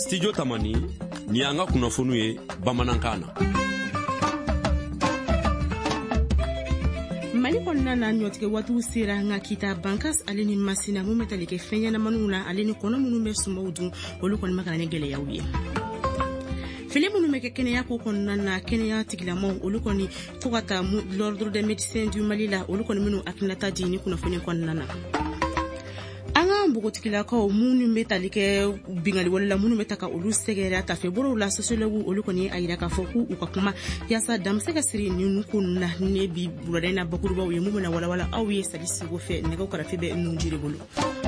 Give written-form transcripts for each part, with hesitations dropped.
Studio Tamani ni an ka kunnafoniw ye bamanankan na. Mali kɔnɔna na ɲɔtigɛ waatiw sera nka kita Bankas ale ni Masina mun bɛ tali kɛ fɛn ɲɛnamaninw na ale ni kɔnɔ minnu bɛ sumaw dun olu kɔni ma kana ni gɛlɛyaw ye. Fili minnu bɛ kɛ kɛnɛya ko kɔnɔna na kɛnɛya tigilamaw olu kɔni fo ka taa l'ordre des médecins du Mali la olu kɔni minnu hakilinata di ni kunnafoni kɔnɔna na. An ka npogotigilakaw minnu bɛ tali kɛ bingali wale la minnu bɛ ta ka olu sɛgɛrɛ tafebolow la sociologues olu kɔni a yira k'a fɔ k'u ka kuma yaasa dan bɛ se ka siri nin ko ninnu na ne bi bulɔda in na bakurubaw ye mun bɛna walawala aw ye Sali Sigo fɛ nɛgɛw karafe bɛ ninnu jiri bolo.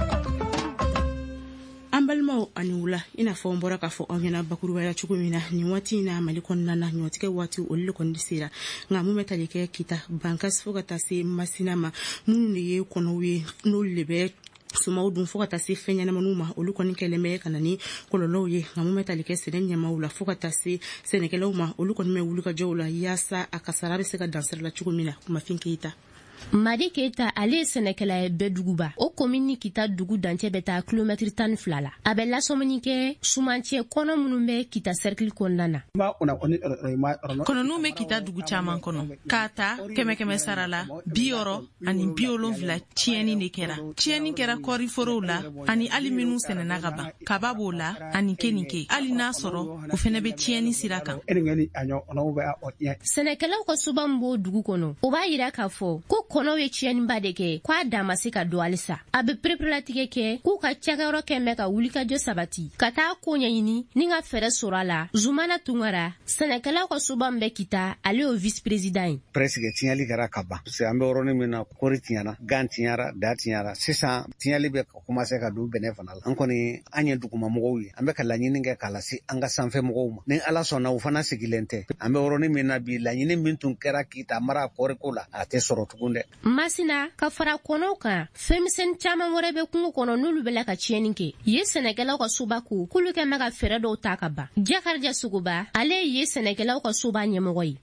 An balimaw ani wula i n'a fɔ n bɔra k'a fɔ aw ɲɛna bakurubaya cogo min na nin waati in na Mali kɔnɔna na ɲɔtigɛ waati olu le kɔni sera nka mun bɛ tali kɛ kita Bankas fo ka taa se Masina ma minnu de ye kɔnɔw ye n'olu de bɛ sumaw dun fo ka taa se fɛn ɲɛnamaninw ma olu kɔni kɛlen bɛ ka na ni kɔlɔlɔw ye nka mun bɛ tali kɛ sɛnɛ ɲɛmaaw la fo ka taa se sɛnɛkɛlaw ma olu kɔni bɛ wulikajɔw la yaasa a kasara bɛ se ka dansira la cogo min na Kumafin Keita. Madi Keita ale ye sɛnɛkɛla ye bɛɛ duguba o commune ni Kita dugu dancɛ bɛ taa kilomètre 12 la a bɛ lasɔmini kɛ sumancɛ kɔnɔ minnu bɛ Kita cercle kɔnɔna na kɔnɔnw bɛ Kita dugu caman kɔnɔ k'a ta 100 sara la 60 ani 70 tiɲɛni de kɛra tiɲɛni kɛra kɔri forow la ani hali minnu sɛnɛna ka ban kaba b'o la ani kenike hali n'a sɔrɔ o fɛnɛ bɛ tiɲɛni sira kan sɛnɛkɛlaw ka suba min b'o dugu kɔnɔ o b'a yira k'a fɔ ko kɔnɔw ye tiɲɛniba de kɛ k'a dan ma se ka don halisa a bɛ perepelatigɛ kɛ k'u ka cakɛyɔrɔ kɛn bɛ ka wulikajɔ sabati ka taa ko ɲɛɲini ni ka fɛɛrɛ sɔrɔ a la Zumana Tunkara sɛnɛkɛlaw ka suba min bɛ Kita ale y'o vice président ye presque tiɲɛli kɛra ka ban parce que an bɛ yɔrɔnin min na kɔri tiɲɛna gan tiɲɛra da tiɲɛra sisan tiɲɛli bɛ ka commencer ka don bɛnɛ fana la an kɔni an ye dugumamɔgɔw ye an bɛ ka laɲini kɛ k'a lase an ka sanfɛ mɔgɔw ma ni Ala sɔnna u fana sigilen tɛ an bɛ yɔrɔnin min na bi laɲini min tun kɛra Kita mara kɔriko la a tɛ sɔrɔ tugun dɛ Masina ka fara kɔnɔw kan fɛnmisɛn caman wɛrɛ bɛ kungo kɔnɔ n'olu bɛ la ka tiɲɛni kɛ ye sɛnɛkɛlaw ka soba ko k'olu kɛn bɛ ka fɛɛrɛ dɔw ta ka ban Jakarija Suguba ale ye sɛnɛkɛlaw ka soba ɲɛmɔgɔ ye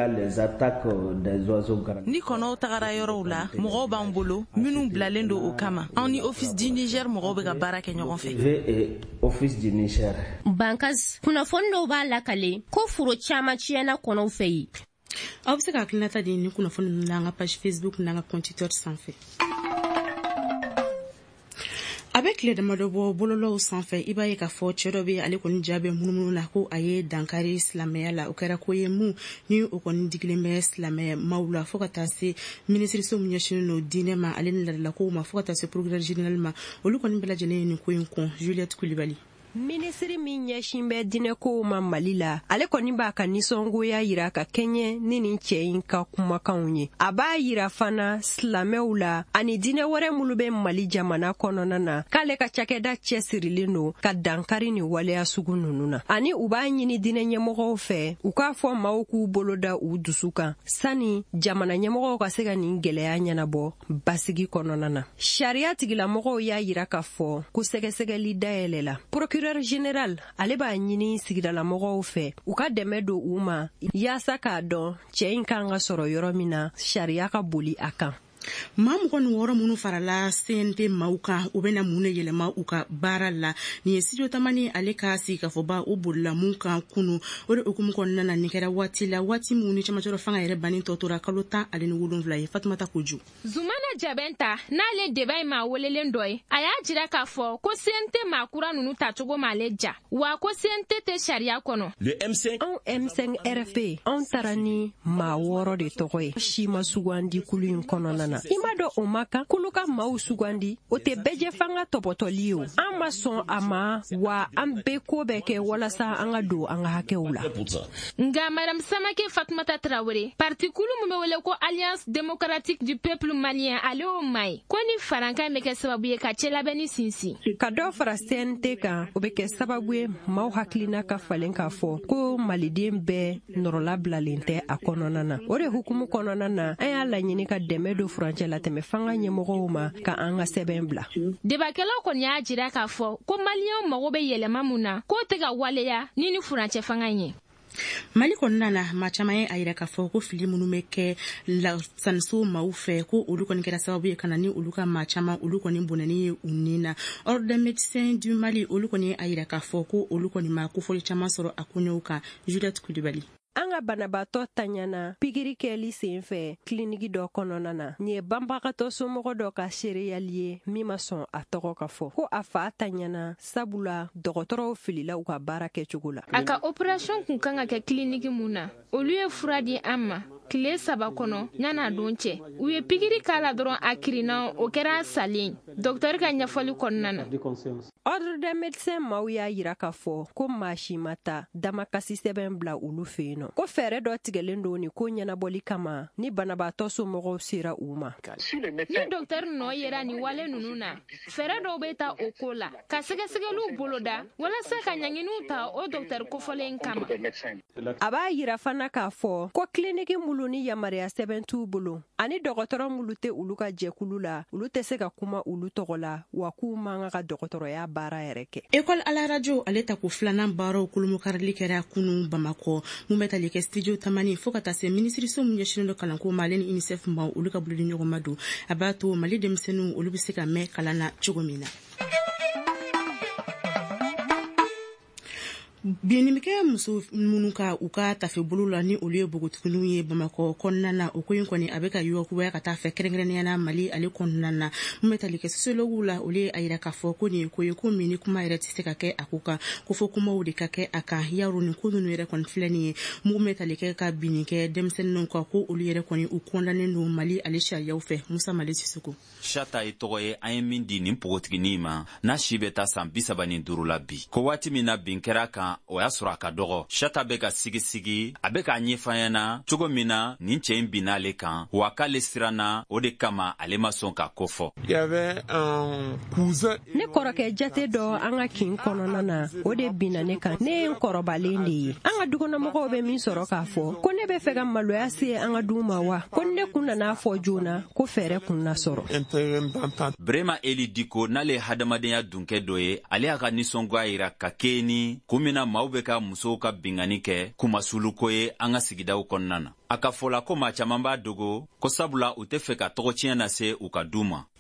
ni kɔnɔw tagara yɔrɔw la mɔgɔw b'an bolo minnu bilalen don o kama anw ni Office du Niger mɔgɔw bɛ ka baara kɛ ɲɔgɔn fɛ Bankas kunnafoni dɔw b'a lakale ko foro caman tiɲɛna kɔnɔw fɛ ye aw bɛ se ka hakilinata di ni kunnafoni ninnu na an ka page Facebook n'an ka compte Twitter sanfɛ a bɛ tile damadɔ bɔ bololaw sanfɛ i b'a ye k'a fɔ cɛ dɔ bɛ ale kɔni ja bɛ munumunu na ko a ye dankari silamɛya la o kɛra ko ye mun ni o kɔni digilen bɛ silamɛmaw la fo ka taa se minisiriso min ɲɛsinnen don diinɛ ma ale ni ladalakow ma fo ka taa se procureur général ma olu kɔni bɛɛ lajɛlen ye nin ko in kɔn Juliette Kulibali Minisiri min ɲɛsin bɛ diinɛkow ma Mali la ale kɔni b'a ka nisɔngoya yira ka kɛɲɛ ni nin cɛ in ka kumakanw ye a b'a yira fana silamɛw la ani diinɛ wɛrɛ minnu bɛ Mali jamana kɔnɔna na k'ale ka cakɛda cɛsirilen don ka dankari ni waleya sugu ninnu na ani u b'a ɲini diinɛ ɲɛmɔgɔw fɛ u k'a fɔ maaw k'u bolo da u dusu kan sani jamana ɲɛmɔgɔw ka se ka nin gɛlɛya ɲɛnabɔ basigi kɔnɔna na sariya tigilamɔgɔw y'a yira k'a fɔ ko sɛgɛsɛgɛli dayɛlɛ la procureur général ale b'a ɲini sigidalamɔgɔw fɛ u ka dɛmɛ don u ma yaasa k'a dɔn cɛ in kan ka sɔrɔ yɔrɔ min na sariya ka boli a kan maa 26 minnu farala CNT maaw kan u bɛna mun de yɛlɛma u ka baara la nin ye Studio Tamani ale ka sigi k'a fɔ ba o bolila mun kan kunu o de hukumu kɔnɔna na nin kɛra waati la waati mun ni camacɔrɔ fanga yɛrɛ bannen tɔ tora kalo 17 ye Fatumata Koju Zumana Jabenta n'ale débat ma welelen dɔ ye a y'a jira k'a fɔ ko CNT maakura ninnu tacogo m'ale ja wa ko CNT tɛ sariya kɔnɔ le M5 M5 RFP an taara ni maa 6 de tɔgɔ ye si ma sugandi kulu in kɔnɔna na i ma dɔn o ma kan kulu ka maaw sugandi o tɛ bɛɛ fanga tɔpɔtɔli ye o an ma sɔn a ma wa an bɛɛ ko bɛ kɛ walasa an ka don an ka hakɛw la nga Madame Samake Fatoumata Traoré parti kulu mun bɛ wele ko Alliance démocratique du peuple malien ale o mai ko ni farankan bɛ kɛ sababu ye ka cɛ labɛnni sinsin ka dɔ fara CNT kan o bɛ kɛ sababu ye maaw hakilina ka falen k'a fɔ ko maliden bɛɛ nɔrɔlabilalen tɛ a kɔnɔna na o de hukumu kɔnɔna na an y'a laɲini ka dɛmɛ don furancɛ la tɛmɛ fanga ɲɛmɔgɔw ma ka an ka sɛbɛn bila debakɛlaw kɔni y'a jira k'a fɔ ko maliyɛnw mago bɛ yɛlɛma mun na k'o tɛ ka waleya ni furancɛ fanga ye Mali kɔnɔna na maa caman ye a yira k'a fɔ ko fili minnu bɛ kɛ saniso maaw fɛ ko olu kɔni kɛra sababu ye ka na ni olu ka maa caman olu kɔni bonnani ye u ni na. Ordre des médecins du Mali olu kɔni a yira k'a fɔ ko olu kɔni ma kofɔli caman sɔrɔ a koɲɛw kan. Judith Kulibali. An ka banabaatɔ tanyana pikiri kɛli senfɛ kliniki dɔ kɔnɔna na. Nin ye banbagatɔ somɔgɔ dɔ ka seereyali ye min ma sɔn a tɔgɔ ka fɔ. Ko a fa tanyana sabula dɔgɔtɔrɔw filila u ka baara kɛcogo la. A ka opération kun kan ka kɛ kliniki mun na, olu ye fura di an ma. Tile 3 kɔnɔ ɲana don cɛ u ye pikiri k'a la dɔrɔn a kirinna o kɛra salen. Docteur ka ɲɛfɔli kɔnɔna na. Ordre des médecins maaw y'a yira k'a fɔ ko maa si ma taa damakasi sɛbɛn bila olu fɛ yen nɔ. Ko fɛɛrɛ dɔ tigɛlen don ni ko ɲɛnabɔli kama ni banabaatɔ somɔgɔw sera u ma. Ni docteur nɔ yera ni wale ninnu na, fɛɛrɛ dɔw bɛ ta o ko la ka sɛgɛsɛgɛliw boloda walasa ka ɲanginiw ta o docteur kofɔlen kama. A b'a yira fana k'a fɔ ko kliniki mulu ni yamaruya sɛbɛn t'u bolo ani dɔgɔtɔrɔ mulu tɛ olu ka jɛkulu la olu tɛ se ka kuma olu tɔgɔ la wa k'u man ka dɔgɔtɔrɔya baara yɛrɛ kɛ. École à la radio ale ta ko filanan baaraw kolomokarili kɛra kunun Bamakɔ mun bɛ tali kɛ studio Tamani fo ka taa se ministriso mun ɲɛsinnen dɔ kalanko ma ale ni UNICEF ma olu ka buludi ɲɔgɔn ma don a b'a to Mali denmisɛnninw olu bɛ se ka mɛn kalan na cogo min na. Bienimikɛ muso minnu ka u ka tafe bolo la ni olu ye bogotigininw ye Bamakɔ kɔnɔna na o ko in kɔni a bɛ ka yuwakuya ka taa fɛ kɛrɛnkɛrɛnnenya na Mali ale kɔnɔna na mun bɛ tali kɛ sociologuw la olu ye a yira k'a fɔ ko nin ye ko ye ko min ni kuma yɛrɛ tɛ se ka kɛ a ko kan ko fɔ kumaw de ka kɛ a kan yaro ni ko ninnu yɛrɛ kɔni filɛ nin ye mun bɛ tali kɛ ka binni kɛ denmisɛnninw kan ko olu yɛrɛ kɔni u kɔndannen don Mali ale sariyaw fɛ. Musa Mali Sisoko. Chata ye tɔgɔ ye an ye min di nin pogotiginin ma n'a si bɛ taa san 35 la bi ko waati min na bin kɛra kan o y'a sɔrɔ a ka dɔgɔ. Chata bɛ ka sigisigi a bɛ k'a ɲɛfanyana cogo min na nin cɛ in binna ale kan wa k'ale siranna o de kama ale ma sɔn ka ko fɔ. Ne kɔrɔkɛ jate dɔ an ka kin kɔnɔna na o de binna ne kan ne ye n kɔrɔbalen de ye. An ka dukɔnɔmɔgɔw bɛ min sɔrɔ k'a fɔ ko ne bɛ fɛ ka maloya se an ka duw ma wa ko ne kun nana fɔ joona ko fɛɛrɛ kun na sɔrɔ. Brema Eli Diko n'ale hadamadenya dunkɛ dɔ ye ale y'a ka nisɔngoya yira ka kɛ ni ko min na maaw bɛ ka musow ka bingani kɛ kumasuluko ye an ka sigidaw kɔnɔna na. A ka fɔla ko maa caman b'a dogo ko sabula u tɛ fɛ ka tɔgɔtiɲɛ lase u ka du ma.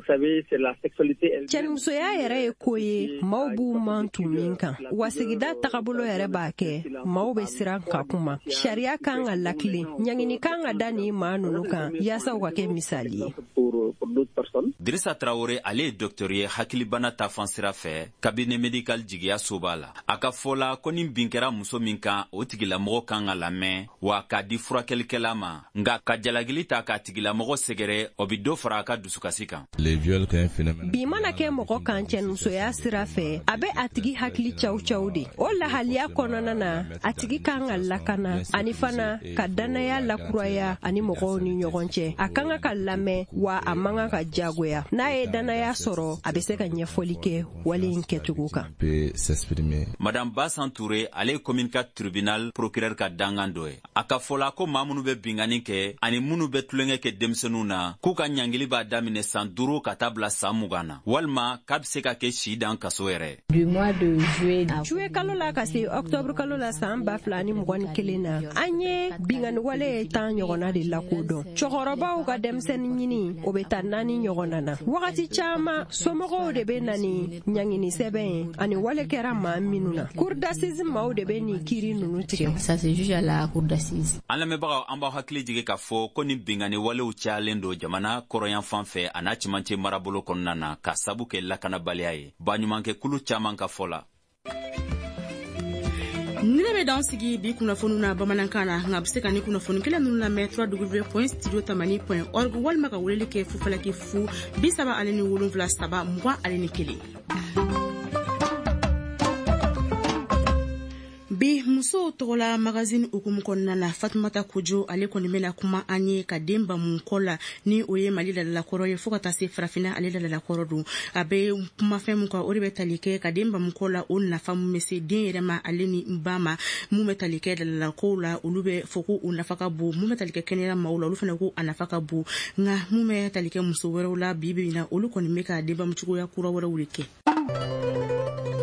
Cɛnimusoya yɛrɛ ye ko ye maaw b'u man tun min kan wa sigida tagabolo yɛrɛ b'a kɛ maaw bɛ siran ka kuma sariya kan ka lakilen ɲangini kan ka da ni maa ninnu kan yaasa u ka kɛ misali ye. Dirisa Traore ale ye docteur ye hakilibana ta fan sira fɛ cabinet médical jigiya soba la. A ka fɔla ko ni bin kɛra muso min kan o tigilamɔgɔ kan ka lamɛn wa k'a di furakɛlikɛla ma nka ka jalagili ta k'a tigilamɔgɔ sɛgɛrɛ o bi dɔ fara a ka dusukasi kan. Bi mana kɛ mɔgɔ kan cɛnimusoya sira fɛ a bɛ a tigi hakili caw de o lahaliya kɔnɔna na a tigi kan ka lakana ani fana ka danaya lakuraya ani mɔgɔw ni ɲɔgɔn cɛ a kan ka lamɛn wa a man ka jagoya n'a ye danaya sɔrɔ a bɛ se ka ɲɛfɔli kɛ wale in kɛcogo kan. Madame Bassan Touré ale ye communicat tribunal procureur ka dangan dɔ ye. A ka fɔla ko maa minnu bɛ bingani kɛ ani minnu bɛ tulonkɛ kɛ denmisɛnninw na k'u ka ɲangili b'a daminɛ san 5 ka taa bila san 20 na walima k'a bɛ se ka kɛ si dan kaso yɛrɛ. Juwe kalo la ka se octobre kalo la san 2021 na an ye bingani wale ye 10 ɲɔgɔnna de lakodɔn. Cɛkɔrɔbaw ka denmisɛnnin ɲini o bɛ taa 4 ɲɔgɔnna na. Wagati caman somɔgɔw de bɛ na ni ɲangini sɛbɛn ani wale kɛra maa minnu na. Cour d'assises maaw de bɛ nin kiiri ninnu tigɛ. An lamɛnbagaw an b'aw hakili jigin k'a fɔ ko ni bingani walew cayalen don jamana kɔrɔyan fan fɛ a n'a cɛmancɛ marabolo kɔnɔna na ka sabu kɛ lakanabaliya ye. Baɲumankɛkulu caman ka fɔ la. Ni ne bɛ d'an sigi bi kunnafoniw na bamanankan na nka a bɛ se ka ni kunnafoni kelen ninnu lamɛn www.studiotamani.org walima ka weleli kɛ fufalaki fu 37 3 21. Bi muso tɔgɔla magazine ukumu kɔnɔna na Fatumata Kojo ale kɔni bɛna kuma an ye ka den bamu kɔ la ni o ye Mali ladalakɔrɔ ye fo ka taa se farafinna ale ladalakɔrɔ don a bɛ kumafɛn mun kan o de bɛ tali kɛ ka den bamu kɔ la o nafa mun bɛ se den yɛrɛ ma ale ni ba ma mun bɛ tali kɛ ladalakow la olu bɛ fɔ ko o nafa ka bon mun bɛ tali kɛ kɛnɛya maaw la olu fana ko a nafa ka bon nka mun bɛ tali kɛ muso wɛrɛw la bi bi in na olu kɔni bɛ ka den bamu cogoya kura wɛrɛw de kɛ.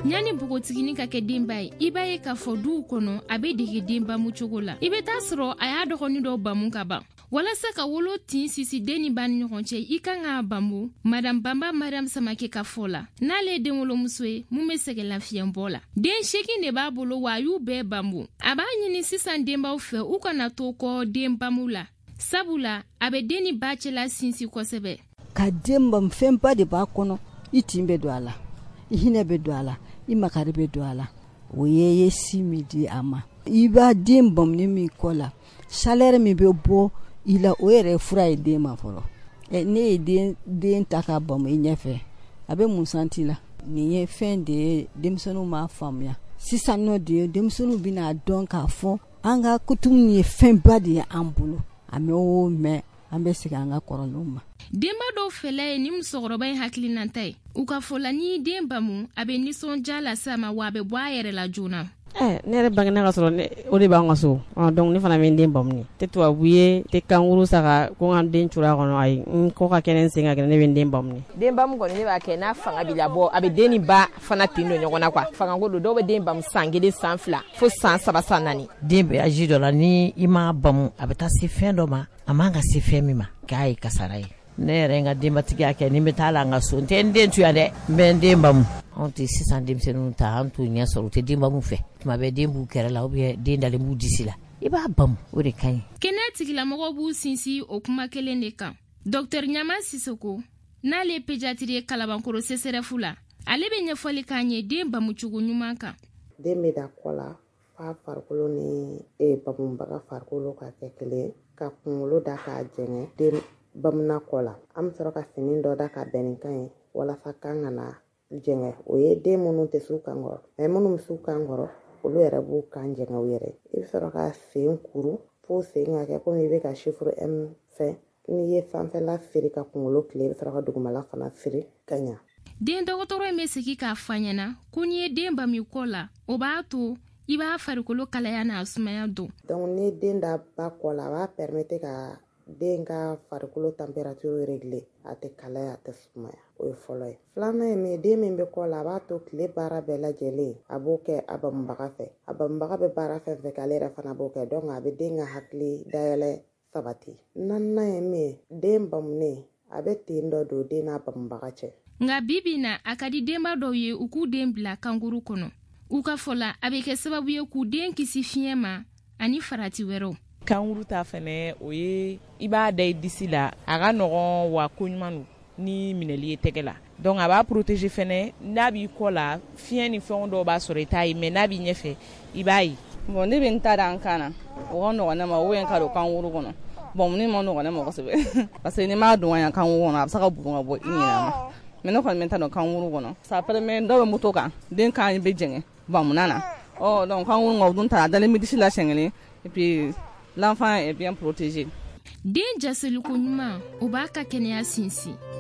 ɲani bogotigini ka kɛ denba ye I b'a ye k'a fɔ duw kɔnɔ a be dege denbamu cogo la I be taa sɔrɔ a y'a dɔgɔni dɔw bamu ka ban walasa ka wolo tin sisi den ni ba ni ɲɔgɔn cɛ I kan k'a bamu madame Bamba Mariam Samake ka fɔ la n'ale ye den wolomuso ye mun be sɛgɛ lafiɲɛbɔ la den 8 de b'a bolo wa a y'u bɛɛ bamu a b'a ɲini sisan denbaw fɛ u kana to kɔ denbamu la sabula a be den ni ba cɛla sinsi kosɛbɛ ka denbam fɛnba de b'a kɔnɔ I tin bɛ don a la I hinɛ bɛ don a la I makari bɛ don a la o ye si min di a ma I b'a den bamuni min kɔ la salaire min bɛ bɔ I la o yɛrɛ fura ye den ma fɔlɔ ne ye den ta ka bamu I ɲɛfɛ a bɛ mun santi la nin ye fɛn de ye denmisɛnninw m'a faamuya sisan nɔ de ye denmisɛnninw bɛna dɔn k'a fɔ an ka coutume ye fɛnba de ye an bolo a mɛ o mɛ an bɛ segin an ka kɔrɔlenw ma denba dɔw fɛlɛ ye ni musokɔrɔba in hakilinata ye u ka fɔ la ni den bamu a bɛ nisɔndiya lase a ma wa a bɛ bɔ a yɛrɛ la joona ne yɛrɛ bangena ka sɔrɔ o de b'an ka so donc ne fana bɛ n den bamu tɛ tubabu ye tɛ kankuru saga ko n ka den cura kɔnɔ ayi n kɔ ka kɛnɛ n sen ka kɛnɛ ne bɛ n den bamu den bamu kɔni ne b'a kɛ n'a fanga b'i labɔ a bɛ den ni ba fana tin don ɲɔgɔn na quoi fangako don dɔw bɛ den bamu san 1 san 2 fo san 3 san 4 den bɛ âge dɔ la ni I m'a bamu a bɛ taa se fɛn dɔ ma a man ka se fɛn min ma k'a ye kasara ye ne yɛrɛ n ka denbatigiya kɛ ni n bɛ taa la n ka so n tɛ n den tuya dɛ n bɛ n den bamu anw tɛ sisan denmisɛnninw ta an t'u ɲɛ sɔrɔ u tɛ den bamu fɛ tuma bɛ den b'u kɛrɛ la ou bien den dalen b'u disi la I b'a bamu o de ka ɲi kɛnɛya tigilamɔgɔw b'u sinsin o kuma kelen de kan Dr Ɲama Sisoko n'ale ye pédiatrie ye Kalabankoro CSRF la ale bɛ ɲɛfɔli k'an ye den bamu cogo ɲuman kan den bɛ da kɔ la f'a farikolo ni bamubaga farikolo ka kɛ kelen ka kunkolo da k'a jɛngɛ den bamuna kɔ la an bɛ sɔrɔ ka fini dɔ da ka bɛn ni kan ye walasa kan ka na jɛngɛ o ye den minnu tɛ s'u kan kɔrɔ mais minnu bɛ s'u kan kɔrɔ olu yɛrɛ b'u kan jɛngɛ u yɛrɛ I bɛ sɔrɔ ka sen kuru fo sen ka kɛ komi I bɛ ka chiffre M fɛ n'i ye sanfɛla firi ka kunkolo tile I bɛ sɔrɔ ka dugumala fana firi ka ɲa den dɔgɔtɔrɔ in bɛ segin k'a fɔ ɲɛna ko n'i ye den bamu kɔ la o b'a to I b'a farikolo kalaya n'a sumaya don donc ni den da ba kɔ la a b'a permettre ka den ka farikolo température régler a tɛ kalaya a tɛ sumaya o ye fɔlɔ ye filanan ye min den min bɛ kɔ la a b'a to tile baara bɛɛ lajɛlen a b'o kɛ a bamubaga fɛ a bamubaga bɛ baara fɛn fɛn kɛ ale yɛrɛ fana b'o kɛ donc a bɛ den ka hakili dayɛlɛ sabati naaninan ye min den bamunen a bɛ ten dɔ don den n'a bamubaga cɛ nka bibi na a ka di denba dɔw ye u k'u den bila kankuru kɔnɔ u ka fɔ la a bɛ kɛ sababu ye k'u den kisi fiɲɛ ma ani farati wɛrɛw kankuru ta fɛnɛ o ye I b'a da I disi la a ka nɔgɔn wa ko ɲuman ni minɛli ye tɛgɛ la donc a b'a protéger fɛnɛ n'a b'i kɔ la fiɲɛ ni fɛn dɔw b'a sɔrɔ I t'a ye mais n'a b'i ɲɛfɛ I b'a ye bon ne bɛ n ta da n kan na o ka nɔgɔn ne ma ou bien ka don kankuru kɔnɔ bon ne ma nɔgɔn ne ma kosɛbɛ parce que ni m'a don yan kankuru kɔnɔ a bɛ se ka burun ka bɔ I ɲinɛ ma mais ne kɔni bɛ n ta don kankuru kɔnɔ ça permet dɔw bɛ moto kan den kan bɛ jɛngɛ bamuna na donc kankuru kɔnɔ o dun ta dalen bɛ disi la siɲɛ kelen et puis l'enfant est bien protégé den jaseliko ɲuman o b'a ka kɛnɛya sinsin